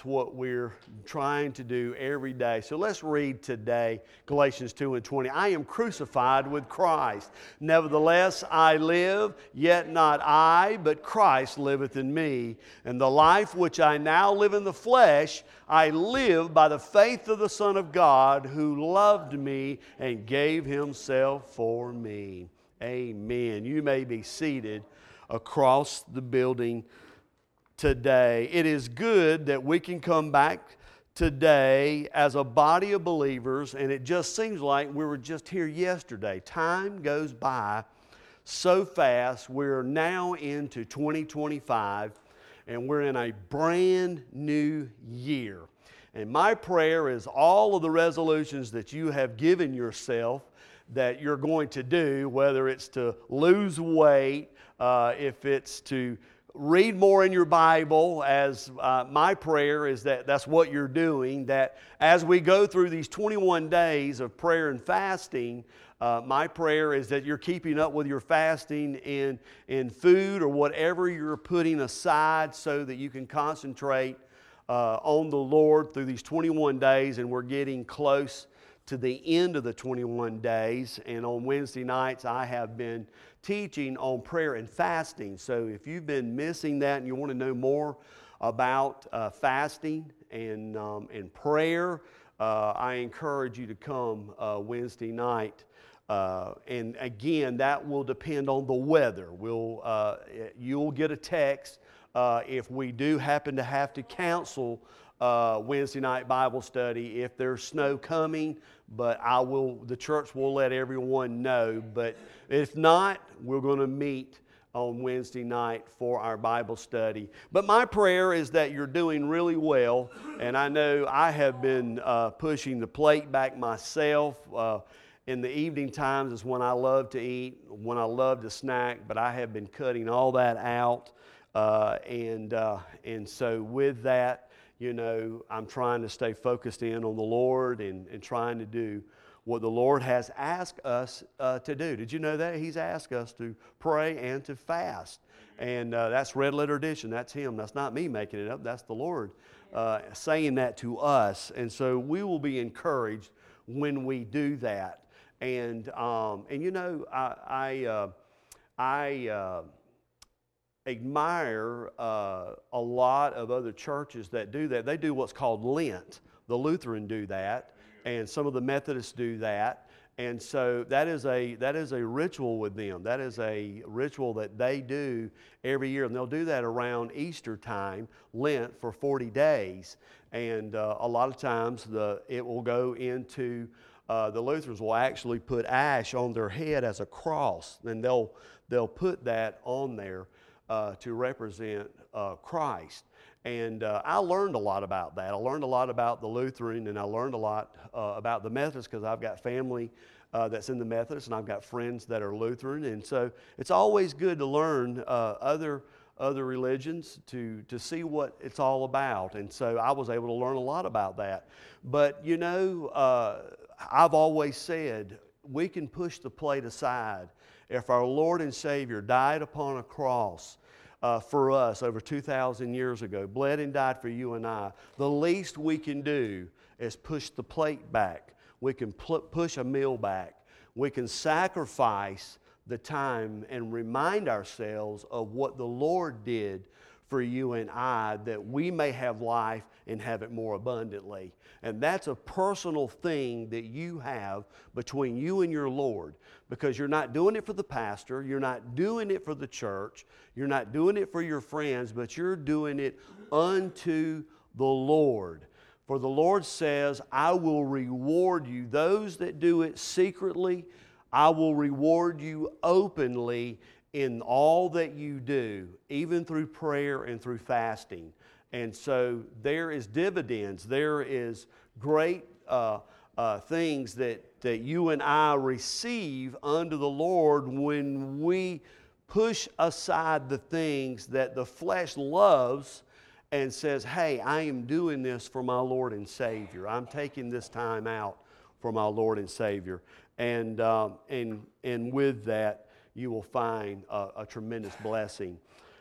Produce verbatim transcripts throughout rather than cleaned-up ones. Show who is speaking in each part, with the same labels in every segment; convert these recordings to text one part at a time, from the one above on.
Speaker 1: that's what we're trying to do every day. So let's read today Galatians two and twenty. I am crucified with Christ. Nevertheless, I live, yet not I, but Christ liveth in me. And the life which I now live in the flesh, I live by the faith of the Son of God, who loved me and gave himself for me. Amen. You may be seated across the building today. It is good that we can come back today as a body of believers, and it just seems like we were just here yesterday. Time goes by so fast. We're now into twenty twenty-five, and we're in a brand new year. And my prayer is all of the resolutions that you have given yourself that you're going to do, whether it's to lose weight, uh, if it's to read more in your Bible, as uh, my prayer is that that's what you're doing, that as we go through these twenty-one days of prayer and fasting, uh, my prayer is that you're keeping up with your fasting in, in food or whatever you're putting aside so that you can concentrate uh, on the Lord through these twenty-one days, and we're getting close to the end of the twenty-one days. And on Wednesday nights I have been teaching on prayer and fasting. So if you've been missing that and you want to know more about uh, fasting and, um, and prayer, uh, I encourage you to come uh, Wednesday night. Uh, and again, that will depend on the weather. We'll, uh, you'll get a text uh, if we do happen to have to cancel Uh, Wednesday night Bible study if there's snow coming, but I will, the church will let everyone know. But if not, we're going to meet on Wednesday night for our Bible study. But my prayer is that you're doing really well, and I know I have been uh, pushing the plate back myself. Uh, in the evening times is when I love to eat, when I love to snack, but I have been cutting all that out, uh, and uh, and so with that, you know, I'm trying to stay focused in on the Lord and, and trying to do what the Lord has asked us uh, to do. Did you know that? He's asked us to pray and to fast. And uh, that's Red Letter Edition. That's Him. That's not me making it up. That's the Lord uh, saying that to us. And so we will be encouraged when we do that. And, um, and you know, I, I, uh, I uh, admire uh, a lot of other churches that do that. They do what's called Lent. The Lutheran do that, and some of the Methodists do that. And so that is a that is a ritual with them. That is a ritual that they do every year, and they'll do that around Easter time, Lent, for forty days. And uh, a lot of times the it will go into uh, the Lutherans will actually put ash on their head as a cross, and they'll they'll put that on there Uh, to represent uh, Christ. And uh, I learned a lot about that. I learned a lot about the Lutheran, and I learned a lot uh, about the Methodist, because I've got family uh, that's in the Methodist, and I've got friends that are Lutheran. And so it's always good to learn uh, other other religions to, to see what it's all about. And so I was able to learn a lot about that. But, you know, uh, I've always said we can push the plate aside. If our Lord and Savior died upon a cross uh, for us over two thousand years ago, bled and died for you and I, the least we can do is push the plate back. We can pl- push a meal back. We can sacrifice the time and remind ourselves of what the Lord did for you and I, that we may have life and have it more abundantly. And that's a personal thing that you have between you and your Lord, because you're not doing it for the pastor, you're not doing it for the church, you're not doing it for your friends, but you're doing it unto the Lord. For the Lord says, I will reward you. Those that do it secretly, I will reward you openly in all that you do, even through prayer and through fasting. And so there is dividends. There is great uh, uh, things that, that you and I receive unto the Lord when we push aside the things that the flesh loves and says, hey, I am doing this for my Lord and Savior. I'm taking this time out for my Lord and Savior. And, um, and, and with that, you will find a, a tremendous blessing.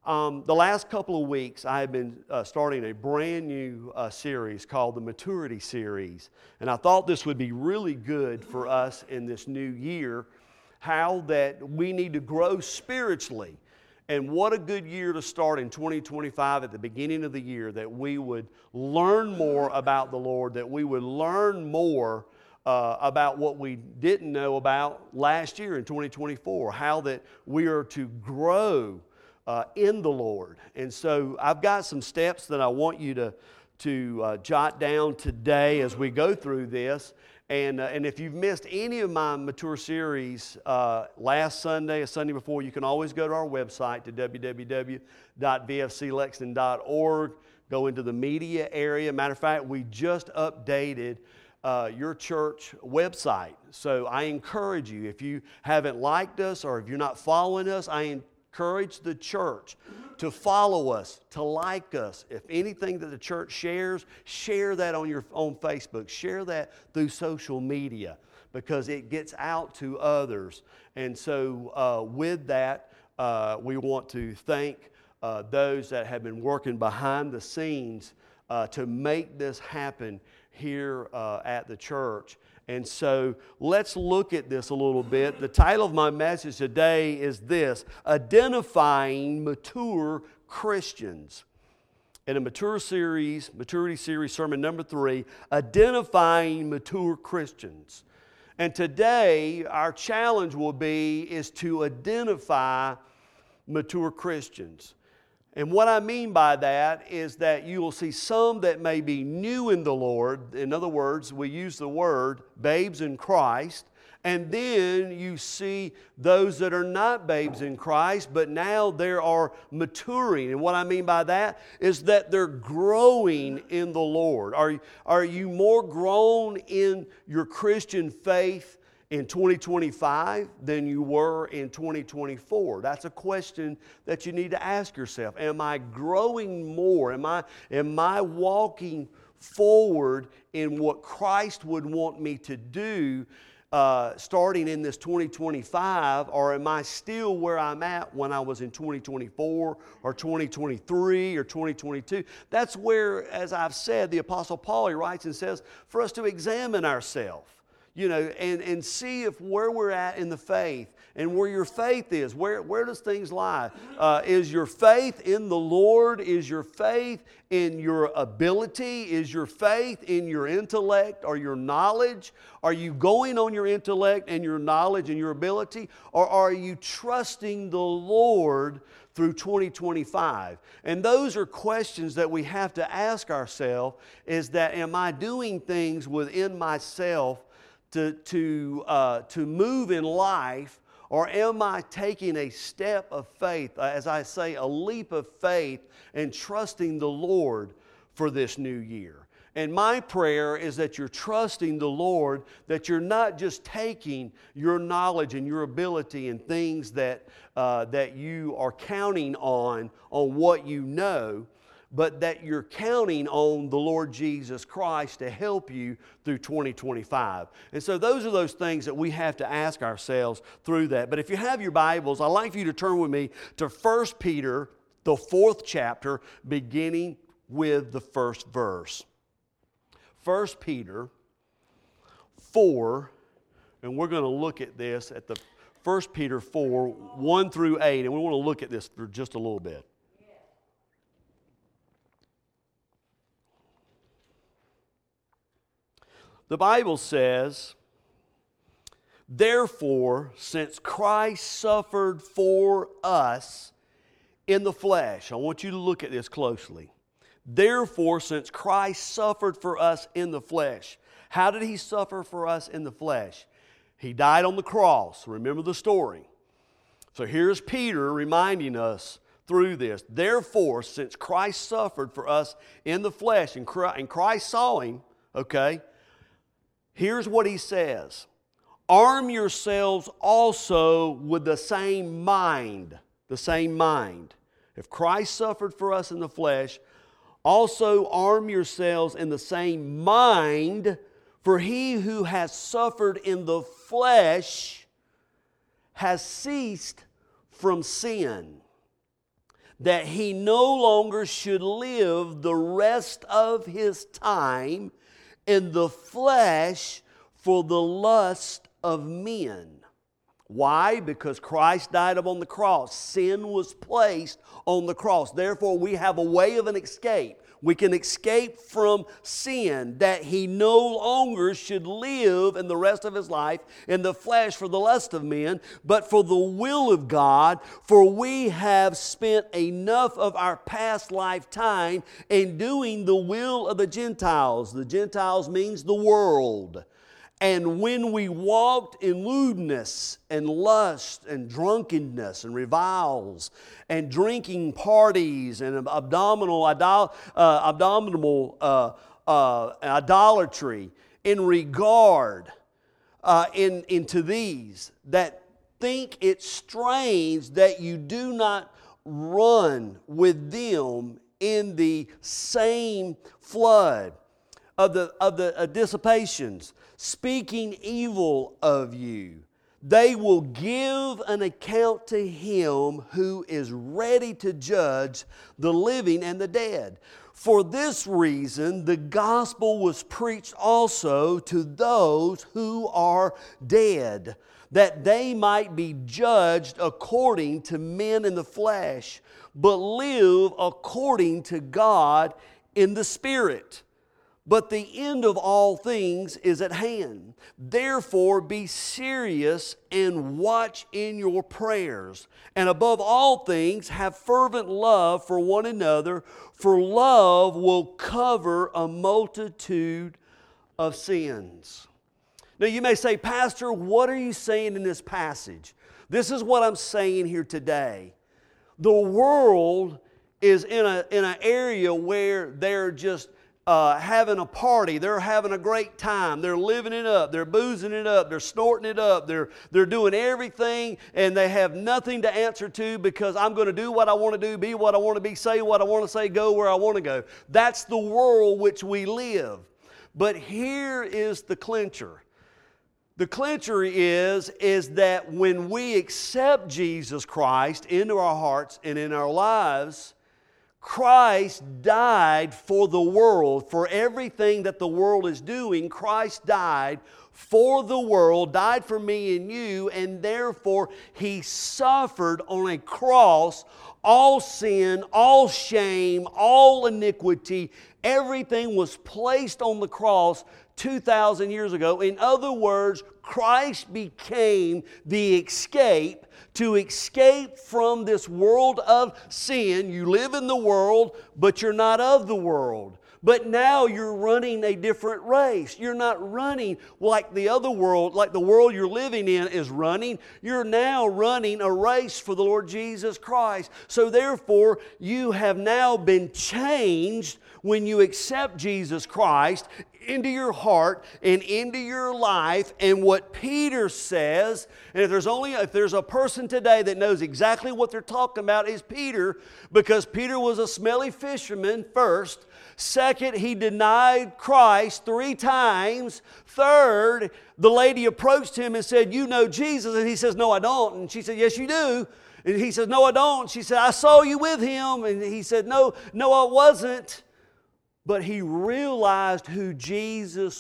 Speaker 1: Um, the last couple of weeks, I have been uh, starting a brand new uh, series called the Maturity Series. And I thought this would be really good for us in this new year, how that we need to grow spiritually. And what a good year to start in twenty twenty-five at the beginning of the year, that we would learn more about the Lord, that we would learn more uh, about what we didn't know about last year in twenty twenty-four, how that we are to grow Uh, in the Lord. And so I've got some steps that I want you to, to uh, jot down today as we go through this. And, uh, and if you've missed any of my Mature series uh, last Sunday or Sunday before, you can always go to our website to w w w dot v f c lexington dot org. Go into the media area. Matter of fact, we just updated Uh, your church website. So I encourage you, if you haven't liked us or if you're not following us, I encourage Encourage the church to follow us, to like us. If anything that the church shares, share that on your on Facebook. Share that through social media because it gets out to others. And so uh, with that, uh, we want to thank uh, those that have been working behind the scenes uh, to make this happen here uh, at the church. And so let's look at this a little bit. The title of my message today is this: Identifying Mature Christians. In a mature series, maturity series, sermon number three, Identifying Mature Christians. And today our challenge will be is to identify mature Christians. And what I mean by that is that you will see some that may be new in the Lord. In other words, we use the word babes in Christ. And then you see those that are not babes in Christ, but now they are maturing. And what I mean by that is that they're growing in the Lord. Are, are you more grown in your Christian faith in twenty twenty-five than you were in twenty twenty-four? That's a question that you need to ask yourself. Am I growing more? Am I, am I walking forward in what Christ would want me to do uh, starting in this twenty twenty-five? Or am I still where I'm at when I was in twenty twenty-four or twenty twenty-three or twenty twenty-two? That's where, as I've said, the Apostle Paul, he writes and says for us to examine ourselves. You know, and, and see if where we're at in the faith and where your faith is. Where, where does things lie? Uh, is your faith in the Lord? Is your faith in your ability? Is your faith in your intellect or your knowledge? Are you going on your intellect and your knowledge and your ability? Or are you trusting the Lord through twenty twenty-five? And those are questions that we have to ask ourselves, is that am I doing things within myself to, to, uh, to move in life, or am I taking a step of faith, as I say, a leap of faith, and trusting the Lord for this new year? And my prayer is that you're trusting the Lord, that you're not just taking your knowledge and your ability and things that, uh, that you are counting on, on what you know, but that you're counting on the Lord Jesus Christ to help you through twenty twenty-five. And so those are those things that we have to ask ourselves through that. But if you have your Bibles, I'd like for you to turn with me to First Peter, the fourth chapter, beginning with the first verse. First Peter four, and we're going to look at this at the First Peter four, one through eight, and we want to look at this for just a little bit. The Bible says, therefore, since Christ suffered for us in the flesh. I want you to look at this closely. Therefore, since Christ suffered for us in the flesh. How did He suffer for us in the flesh? He died on the cross. Remember the story. So here's Peter reminding us through this. Therefore, since Christ suffered for us in the flesh, and Christ saw Him, okay, here's what he says. Arm yourselves also with the same mind. The same mind. If Christ suffered for us in the flesh, also arm yourselves in the same mind, for he who has suffered in the flesh has ceased from sin, that he no longer should live the rest of his time in the flesh for the lust of men. Why? Because Christ died upon the cross. Sin was placed on the cross. Therefore, we have a way of an escape. We can escape from sin, that he no longer should live in the rest of his life in the flesh for the lust of men, but for the will of God. For we have spent enough of our past lifetime in doing the will of the Gentiles. The Gentiles means the world. And when we walked in lewdness and lust and drunkenness and reviles and drinking parties and abdominal, idol, uh, abominable uh, uh, idolatry in regard uh, in, into these, that think it strange that you do not run with them in the same flood of the, of the uh, dissipations, speaking evil of you. They will give an account to him who is ready to judge the living and the dead. For this reason, the gospel was preached also to those who are dead, that they might be judged according to men in the flesh, but live according to God in the Spirit. But the end of all things is at hand. Therefore, be serious and watch in your prayers. And above all things, have fervent love for one another, for love will cover a multitude of sins. Now, you may say, Pastor, what are you saying in this passage? This is what I'm saying here today. The world is in a in an area where they're just Uh, having a party. They're having a great time. They're living it up. They're boozing it up. They're snorting it up. They're, they're doing everything, and they have nothing to answer to, because I'm going to do what I want to do, be what I want to be, say what I want to say, go where I want to go. That's the world which we live. But here is the clincher. The clincher is, is that when we accept Jesus Christ into our hearts and in our lives, Christ died for the world, for everything that the world is doing. Christ died for the world, died for me and you, and therefore He suffered on a cross all sin, all shame, all iniquity. Everything was placed on the cross two thousand years ago. In other words, Christ became the escape to escape from this world of sin. You live in the world, but you're not of the world. But now you're running a different race. You're not running like the other world, like the world you're living in is running. You're now running a race for the Lord Jesus Christ. So therefore, you have now been changed when you accept Jesus Christ into your heart and into your life. And what Peter says, and if there's only if there's a person today that knows exactly what they're talking about, is Peter, because Peter was a smelly fisherman first. Second, he denied Christ three times. Third, the lady approached him and said, "You know Jesus?" And he says, "No, I don't." And she said, "Yes, you do." And he said, "No, I don't." She said, "I saw you with him." And he said, "No, no, I wasn't." But he realized who Jesus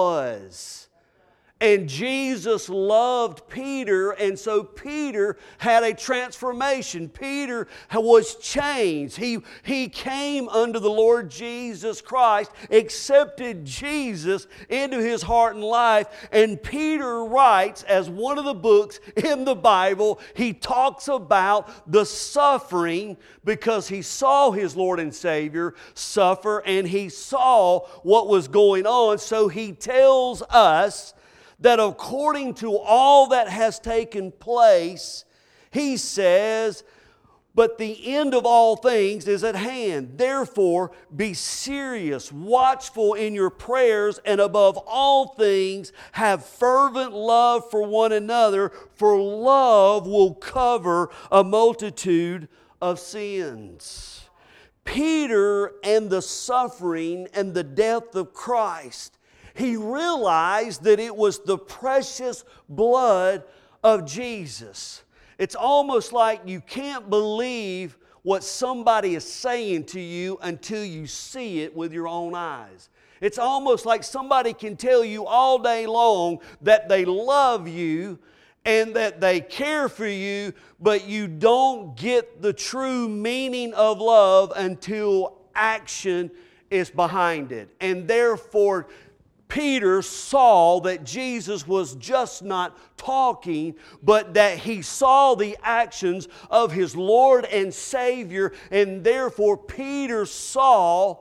Speaker 1: was. And Jesus loved Peter, and so Peter had a transformation. Peter was changed. He, he came under the Lord Jesus Christ, accepted Jesus into his heart and life. And Peter writes, as one of the books in the Bible, he talks about the suffering, because he saw his Lord and Savior suffer, and he saw what was going on. So he tells us that according to all that has taken place, he says, but the end of all things is at hand. Therefore, be serious, watchful in your prayers, and above all things, have fervent love for one another, for love will cover a multitude of sins. Peter and the suffering and the death of Christ, he realized that it was the precious blood of Jesus. It's almost like you can't believe what somebody is saying to you until you see it with your own eyes. It's almost like somebody can tell you all day long that they love you and that they care for you, but you don't get the true meaning of love until action is behind it. And therefore, Peter saw that Jesus was just not talking, but that he saw the actions of his Lord and Savior, and therefore Peter saw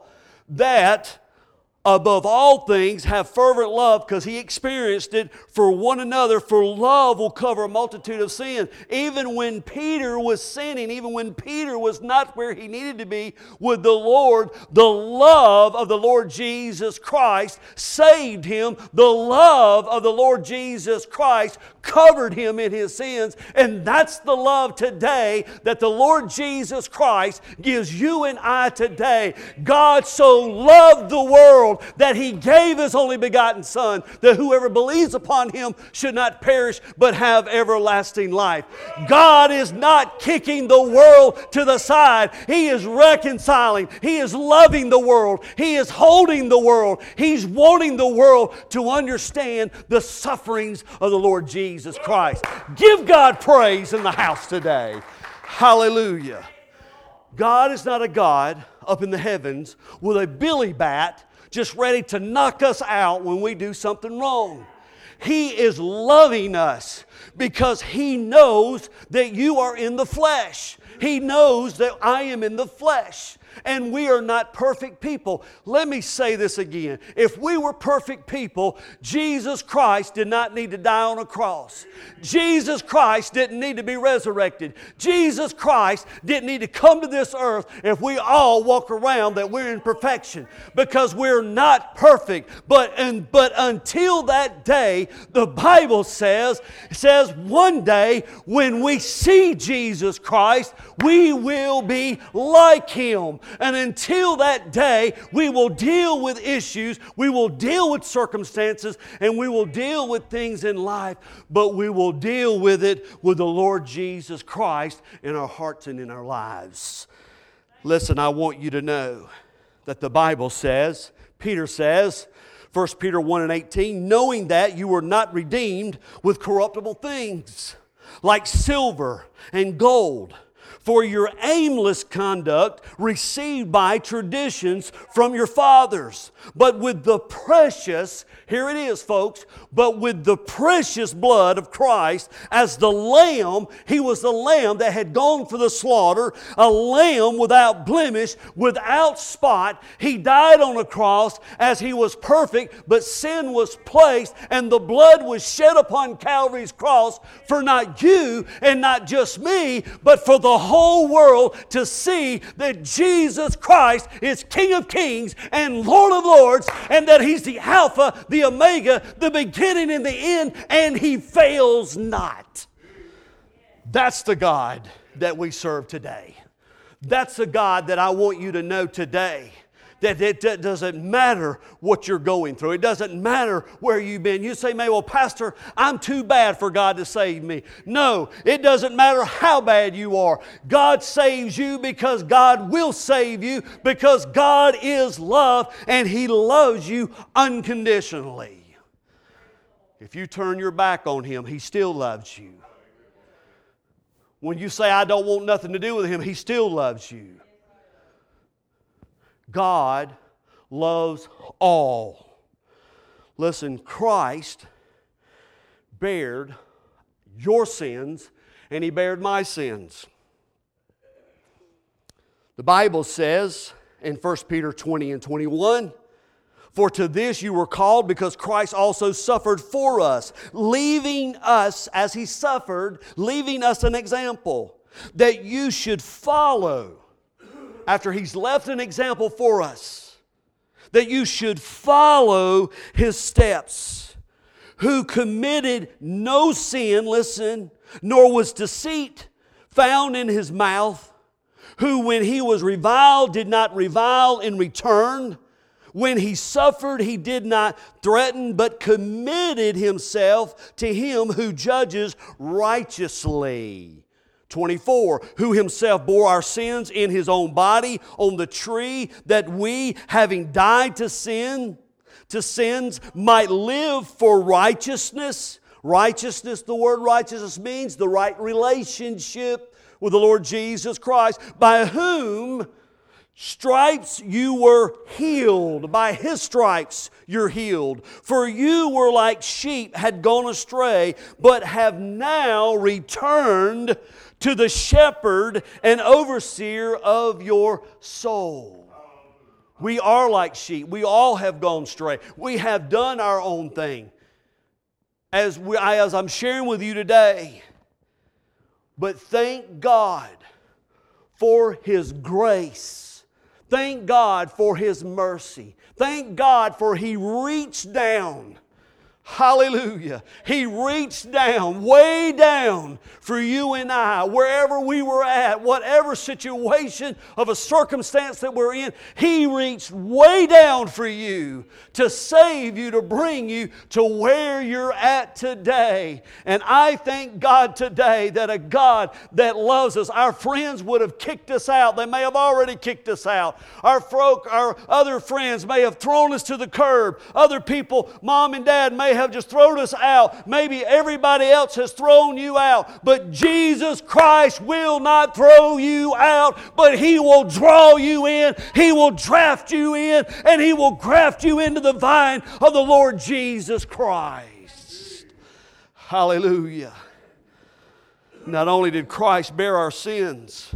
Speaker 1: that above all things, have fervent love, because he experienced it, for one another, for love will cover a multitude of sin. Even when Peter was sinning, even when Peter was not where he needed to be with the Lord, the love of the Lord Jesus Christ saved him. The love of the Lord Jesus Christ covered him in his sins. And that's the love today that the Lord Jesus Christ gives you and I today. God so loved the world that He gave His only begotten Son, that whoever believes upon Him should not perish but have everlasting life. God is not kicking the world to the side. He is reconciling. He is loving the world. He is holding the world. He's wanting the world to understand the sufferings of the Lord Jesus Christ. Give God praise in the house today. Hallelujah. God is not a God up in the heavens with a billy bat just ready to knock us out when we do something wrong. He is loving us because He knows that you are in the flesh. He knows that I am in the flesh. And we are not perfect people. Let me say this again. If we were perfect people, Jesus Christ did not need to die on a cross. Jesus Christ didn't need to be resurrected. Jesus Christ didn't need to come to this earth if we all walk around that we're in perfection. Because we're not perfect. But, and, but until that day, the Bible says, says one day when we see Jesus Christ, we will be like Him. And until that day, we will deal with issues, we will deal with circumstances, and we will deal with things in life, but we will deal with it with the Lord Jesus Christ in our hearts and in our lives. Listen, I want you to know that the Bible says, Peter says, First Peter one and eighteen, knowing that you were not redeemed with corruptible things, like silver and gold, for your aimless conduct received by traditions from your fathers, but with the precious, here it is folks, but with the precious blood of Christ as the Lamb. He was the Lamb that had gone for the slaughter, a Lamb without blemish, without spot. He died on a cross as He was perfect, but sin was placed and the blood was shed upon Calvary's cross for not you and not just me, but for the whole world to see that Jesus Christ is King of Kings and Lord of Lords, and that He's the Alpha, the Omega, the beginning and the end, and He fails not. That's the God that we serve today. That's the God that I want you to know today. That it doesn't matter what you're going through. It doesn't matter where you've been. You say, well, Pastor, I'm too bad for God to save me. No, it doesn't matter how bad you are. God saves you because God will save you, because God is love and He loves you unconditionally. If you turn your back on Him, He still loves you. When you say, I don't want nothing to do with Him, He still loves you. God loves all. Listen, Christ bared your sins and He bared my sins. The Bible says in First Peter twenty and twenty-one, for to this you were called, because Christ also suffered for us, leaving us, as He suffered, leaving us an example that you should follow. After He's left an example for us, that you should follow His steps, who committed no sin, listen, nor was deceit found in His mouth, who when He was reviled did not revile in return, when He suffered He did not threaten, but committed Himself to Him who judges righteously. twenty-four, who himself bore our sins in his own body on the tree, that we, having died to sin, to sins, might live for righteousness. Righteousness, the word righteousness means the right relationship with the Lord Jesus Christ, by whom stripes you were healed. By His stripes you're healed. For you were like sheep, had gone astray, but have now returned to the shepherd and overseer of your soul. We are like sheep. We all have gone astray. We have done our own thing. As, we, as I'm sharing with you today. But thank God for His grace. Thank God for His mercy. Thank God for He reached down. Hallelujah. He reached down, way down for you and I, wherever we were at, whatever situation of a circumstance that we're in. He reached way down for you to save you, to bring you to where you're at today. And I thank God today that a God that loves us. Our friends would have kicked us out. They may have already kicked us out. Our folk, our other friends may have thrown us to the curb. Other people, mom and dad, may have just thrown us out. Maybe everybody else has thrown you out. But Jesus Christ will not throw you out, but He will draw you in. He will draft you in, and He will graft you into the vine of the Lord Jesus Christ. Hallelujah. Not only did Christ bear our sins,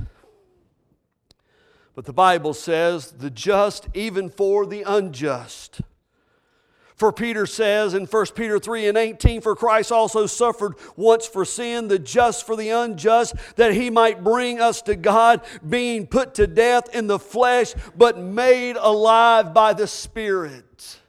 Speaker 1: but the Bible says the just even for the unjust. For Peter says in First Peter three and eighteen, for Christ also suffered once for sin, the just for the unjust, that He might bring us to God, being put to death in the flesh, but made alive by the Spirit.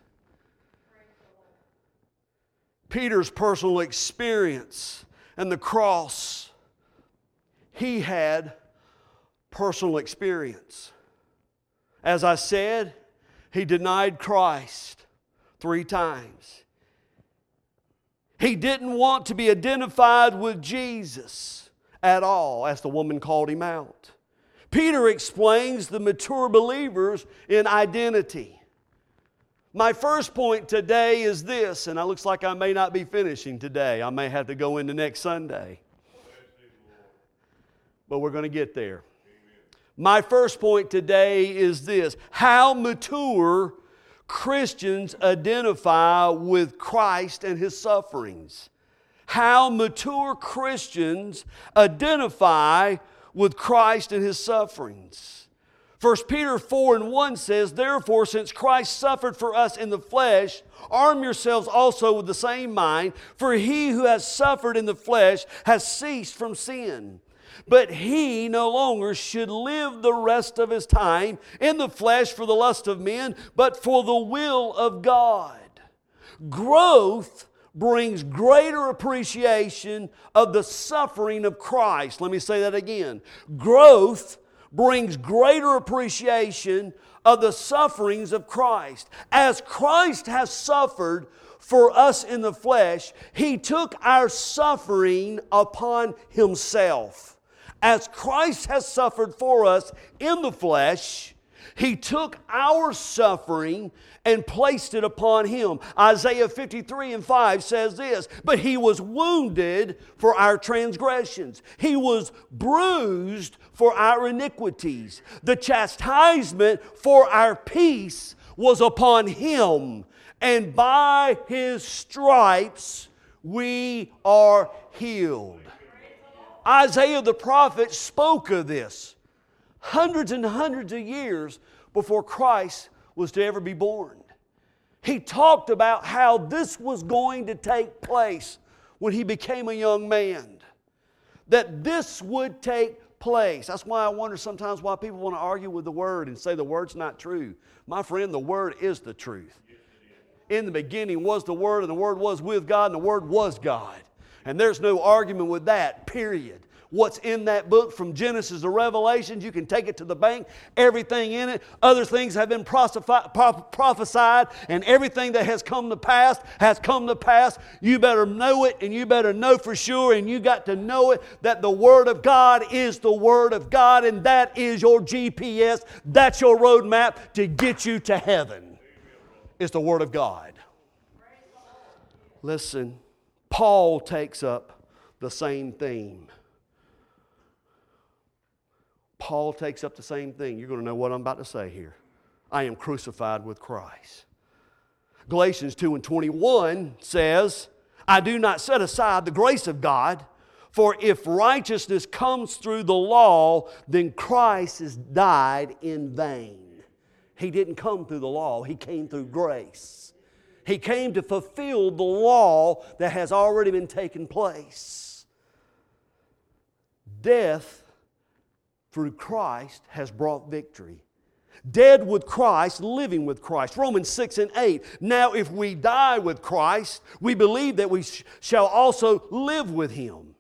Speaker 1: Peter's personal experience and the cross, he had personal experience. As I said, he denied Christ three times. He didn't want to be identified with Jesus at all, as the woman called him out. Peter explains the mature believers in identity. My first point today is this, and it looks like I may not be finishing today. I may have to go into next Sunday. But we're going to get there. My first point today is this: how mature Christians identify with Christ and His sufferings. How mature Christians identify with Christ and His sufferings. First Peter four and one says, therefore, since Christ suffered for us in the flesh, arm yourselves also with the same mind, for he who has suffered in the flesh has ceased from sin. But he no longer should live the rest of his time in the flesh for the lust of men, but for the will of God. Growth brings greater appreciation of the suffering of Christ. Let me say that again. Growth brings greater appreciation of the sufferings of Christ. As Christ has suffered for us in the flesh, He took our suffering upon Himself. As Christ has suffered for us in the flesh, He took our suffering and placed it upon Him. Isaiah fifty-three and five says this, but He was wounded for our transgressions. He was bruised for our iniquities. The chastisement for our peace was upon Him, and by His stripes we are healed. Isaiah the prophet spoke of this hundreds and hundreds of years before Christ was to ever be born. He talked about how this was going to take place when He became a young man. That this would take place. That's why I wonder sometimes why people want to argue with the Word and say the Word's not true. My friend, the Word is the truth. In the beginning was the Word, and the Word was with God, and the Word was God. And there's no argument with that, period. what's in that book from Genesis to Revelations. You can take it to the bank, everything in it. Other things have been prophesied, and everything that has come to pass has come to pass. You better know it, and you better know for sure, and you got to know it that the Word of God is the Word of God, and that is your G P S. That's your roadmap to get you to heaven. It's the Word of God. Listen, Paul takes up the same theme. Paul takes up the same thing. You're going to know what I'm about to say here. I am crucified with Christ. Galatians two and twenty-one says, I do not set aside the grace of God, for if righteousness comes through the law, then Christ has died in vain. He didn't come through the law. He came through grace. He came to fulfill the law that has already been taken place. Death through Christ has brought victory. Dead with Christ, living with Christ. Romans six and eight. Now if we die with Christ, we believe that we sh- shall also live with Him.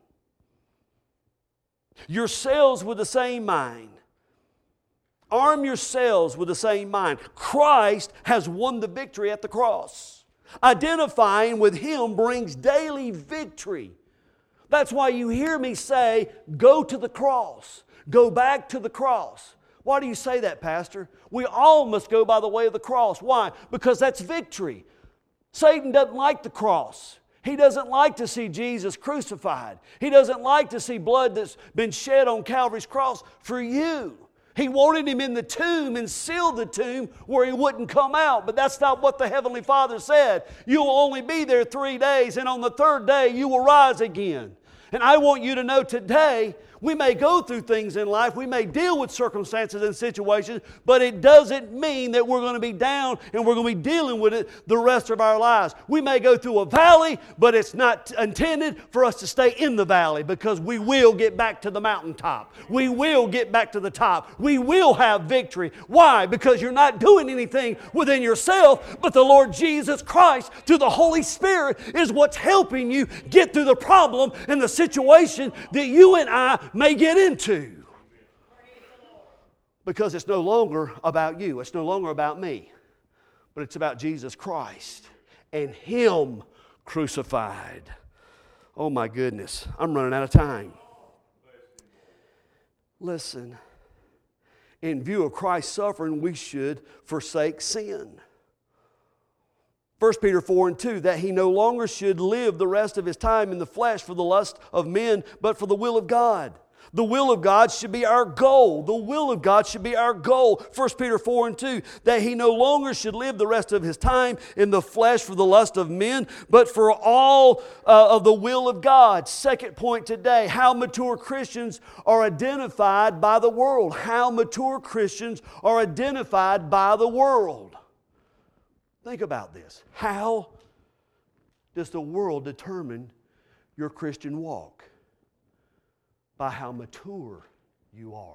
Speaker 1: Yourselves with the same mind. Arm yourselves with the same mind. Christ has won the victory at the cross. Identifying with Him brings daily victory. That's why you hear me say, go to the cross. Go back to the cross. Why do you say that, Pastor? We all must go by the way of the cross. Why? Because that's victory. Satan doesn't like the cross. He doesn't like to see Jesus crucified. He doesn't like to see blood that's been shed on Calvary's cross for you. He wanted Him in the tomb and sealed the tomb where He wouldn't come out. But that's not what the Heavenly Father said. You will only be there three days, and on the third day you will rise again. And I want you to know today, we may go through things in life, we may deal with circumstances and situations, but it doesn't mean that we're going to be down and we're going to be dealing with it the rest of our lives. We may go through a valley, but it's not intended for us to stay in the valley, because we will get back to the mountaintop. We will get back to the top. We will have victory. Why? Because you're not doing anything within yourself, but the Lord Jesus Christ through the Holy Spirit is what's helping you get through the problem and the situation that you and I may get into. Because it's no longer about you. It's no longer about me. But it's about Jesus Christ and Him crucified. Oh my goodness. I'm running out of time. Listen. In view of Christ's suffering, we should forsake sin. First Peter four and two, that he no longer should live the rest of his time in the flesh for the lust of men, but for the will of God. The will of God should be our goal. The will of God should be our goal. First Peter four and two, that he no longer should live the rest of his time in the flesh for the lust of men, but for all uh, of the will of God. Second point today, how mature Christians are identified by the world. How mature Christians are identified by the world. Think about this. How does the world determine your Christian walk? By how mature you are.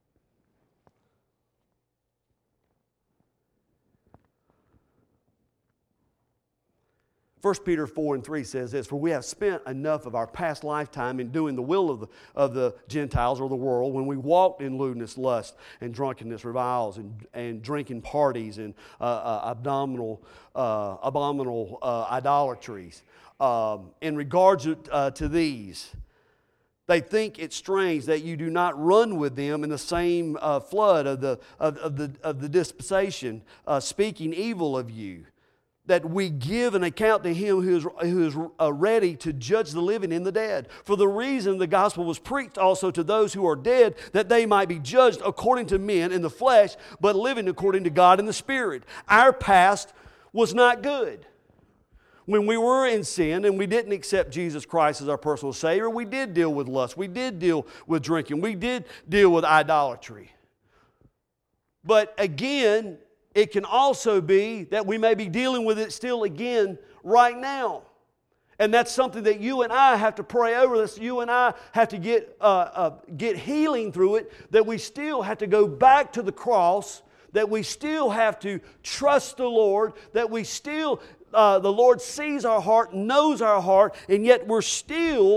Speaker 1: First Peter four and three says this, for we have spent enough of our past lifetime in doing the will of the, of the Gentiles or the world, when we walked in lewdness, lust, and drunkenness, reviles, and, and drinking parties, and uh, uh, abdominal, uh, abominable uh, idolatries. Um, in regards to, uh, to these, they think it strange that you do not run with them in the same uh, flood of the, of, of the, of the dispensation, uh, speaking evil of you. That we give an account to Him who is, who is uh, ready to judge the living and the dead. For the reason the gospel was preached also to those who are dead, that they might be judged according to men in the flesh, but living according to God in the Spirit. Our past was not good. When we were in sin and we didn't accept Jesus Christ as our personal Savior, we did deal with lust. We did deal with drinking. We did deal with idolatry. But again, it can also be that we may be dealing with it still again right now. And that's something that you and I have to pray over. This, you and I have to get, uh, uh, get healing through it, that we still have to go back to the cross, that we still have to trust the Lord, that we still, uh, the Lord sees our heart, knows our heart, and yet we're still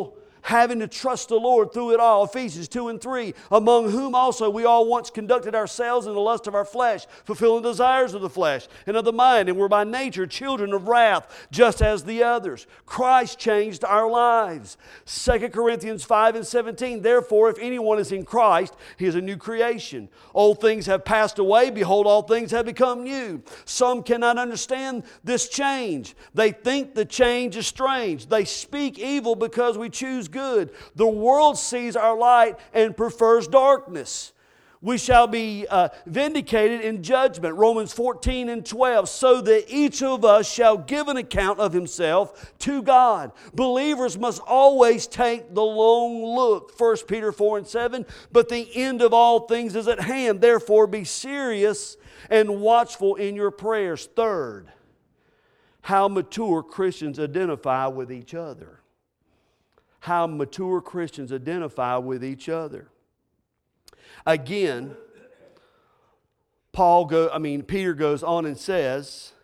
Speaker 1: having to trust the Lord through it all. Ephesians two and three, among whom also we all once conducted ourselves in the lust of our flesh, fulfilling the desires of the flesh and of the mind, and were by nature children of wrath, just as the others. Christ changed our lives. Second Corinthians five and seventeen, therefore, if anyone is in Christ, he is a new creation. Old things have passed away, behold, all things have become new. Some cannot understand this change. They think the change is strange. They speak evil because we choose good. The world sees our light and prefers darkness. We shall be uh, vindicated in judgment. Romans fourteen and twelve. So that each of us shall give an account of himself to God. Believers must always take the long look. First Peter four and seven. But the end of all things is at hand. Therefore be serious and watchful in your prayers. Third, how mature Christians identify with each other. How mature Christians identify with each other. Again, Paul go, I mean Peter goes on and says,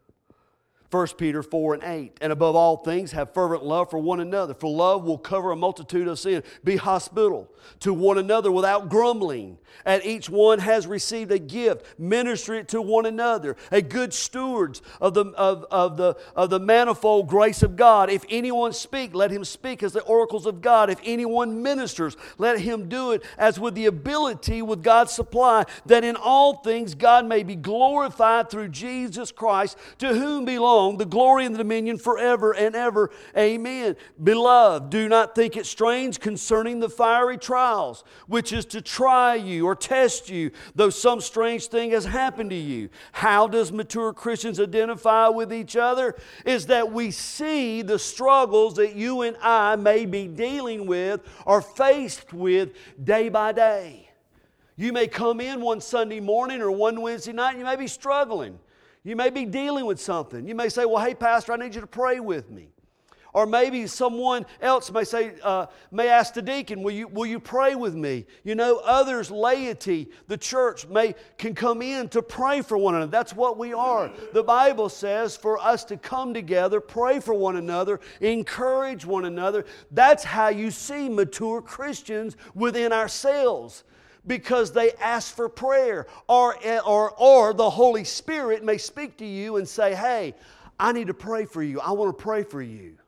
Speaker 1: First Peter four and eight, and above all things have fervent love for one another, for love will cover a multitude of sin. Be hospitable to one another without grumbling. And each one has received a gift. Minister it to one another. A good stewards of the, of, of, the, of the manifold grace of God. If anyone speak, let him speak as the oracles of God. If anyone ministers, let him do it as with the ability with God's supply, that in all things God may be glorified through Jesus Christ, to whom belong the glory and the dominion forever and ever. Amen. Beloved, do not think it strange concerning the fiery trials, which is to try you or test you, though some strange thing has happened to you. How does mature Christians identify with each other? Is that we see the struggles that you and I may be dealing with or faced with day by day. You may come in one Sunday morning or one Wednesday night and you may be struggling. You may be dealing with something. You may say, well, hey, Pastor, I need you to pray with me. Or maybe someone else may say, uh, may ask the deacon, will you, will you pray with me? You know, others, laity, the church may can come in to pray for one another. That's what we are. The Bible says for us to come together, pray for one another, encourage one another. That's how you see mature Christians within ourselves. Because they ask for prayer. Or, or, or the Holy Spirit may speak to you and say, hey, I need to pray for you. I want to pray for you.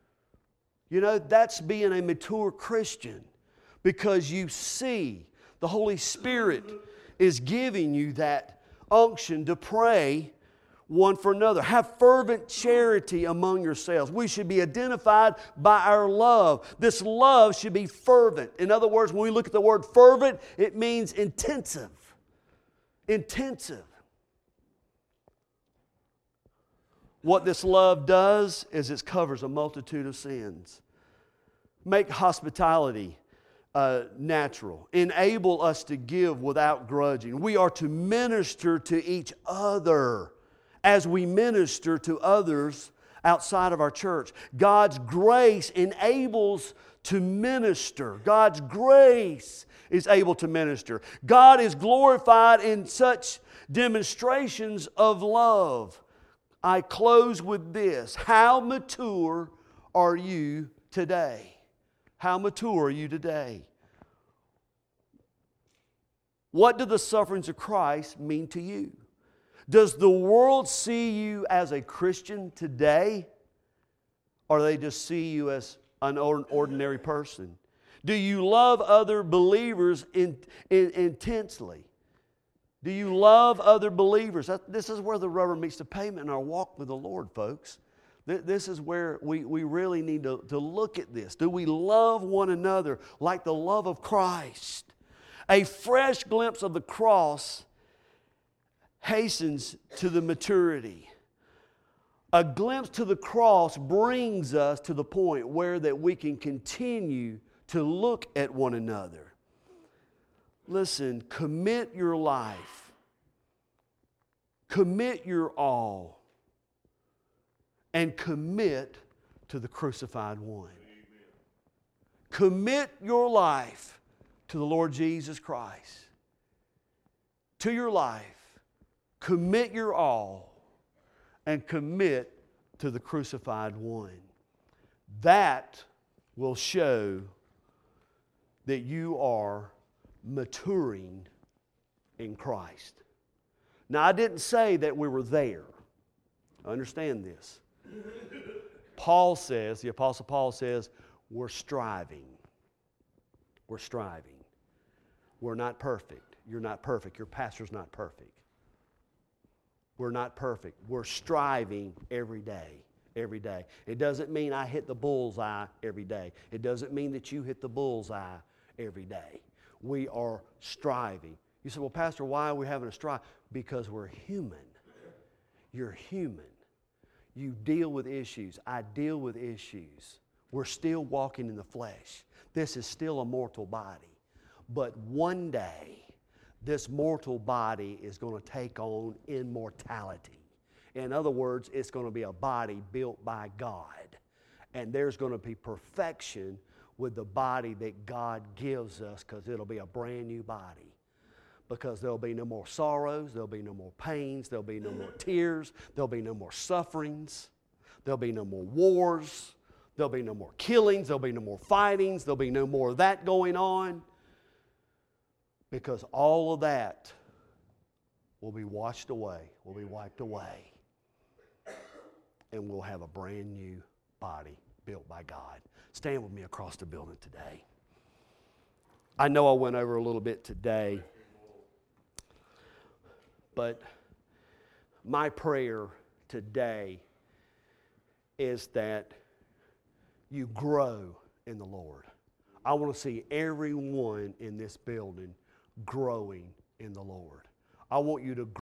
Speaker 1: You know, that's being a mature Christian. Because you see the Holy Spirit is giving you that unction to pray one for another. Have fervent charity among yourselves. We should be identified by our love. This love should be fervent. In other words, when we look at the word fervent, it means intensive. Intensive. What this love does is it covers a multitude of sins. Make hospitality uh, natural. Enable us to give without grudging. We are to minister to each other as we minister to others outside of our church. God's grace enables to minister. God's grace is able to minister. God is glorified in such demonstrations of love. I close with this. How mature are you today? How mature are you today? What do the sufferings of Christ mean to you? Does the world see you as a Christian today? Or do they just see you as an ordinary person? Do you love other believers in, in, intensely? Do you love other believers? That, this is where the rubber meets the pavement in our walk with the Lord, folks. This is where we, we really need to, to look at this. Do we love one another like the love of Christ? A fresh glimpse of the cross hastens to the maturity. A glimpse to the cross brings us to the point where that we can continue to look at one another. Listen, commit your life. Commit your all. And commit to the crucified one. Amen. Commit your life to the Lord Jesus Christ. To your life. Commit your all. And commit to the crucified one. That will show that you are maturing in Christ. Now, I didn't say that we were there. Understand this. Paul says, the Apostle Paul says, we're striving. We're striving. We're not perfect. You're not perfect. Your pastor's not perfect. We're not perfect. We're striving every day. Every day. It doesn't mean I hit the bullseye every day. It doesn't mean that you hit the bullseye every day. We are striving. You say, well, Pastor, why are we having a strive? Because we're human. You're human. You deal with issues. I deal with issues. We're still walking in the flesh. This is still a mortal body. But one day, this mortal body is going to take on immortality. In other words, it's going to be a body built by God. And there's going to be perfection with the body that God gives us, because it'll be a brand new body. Because there'll be no more sorrows, there'll be no more pains, there'll be no more tears, there'll be no more sufferings, there'll be no more wars, there'll be no more killings, there'll be no more fightings, there'll be no more of that going on. Because all of that will be washed away, will be wiped away. And we'll have a brand new body built by God. Stand with me across the building today. I know I went over a little bit today, but my prayer today is that you grow in the Lord. I want to see everyone in this building growing in the Lord. I want you to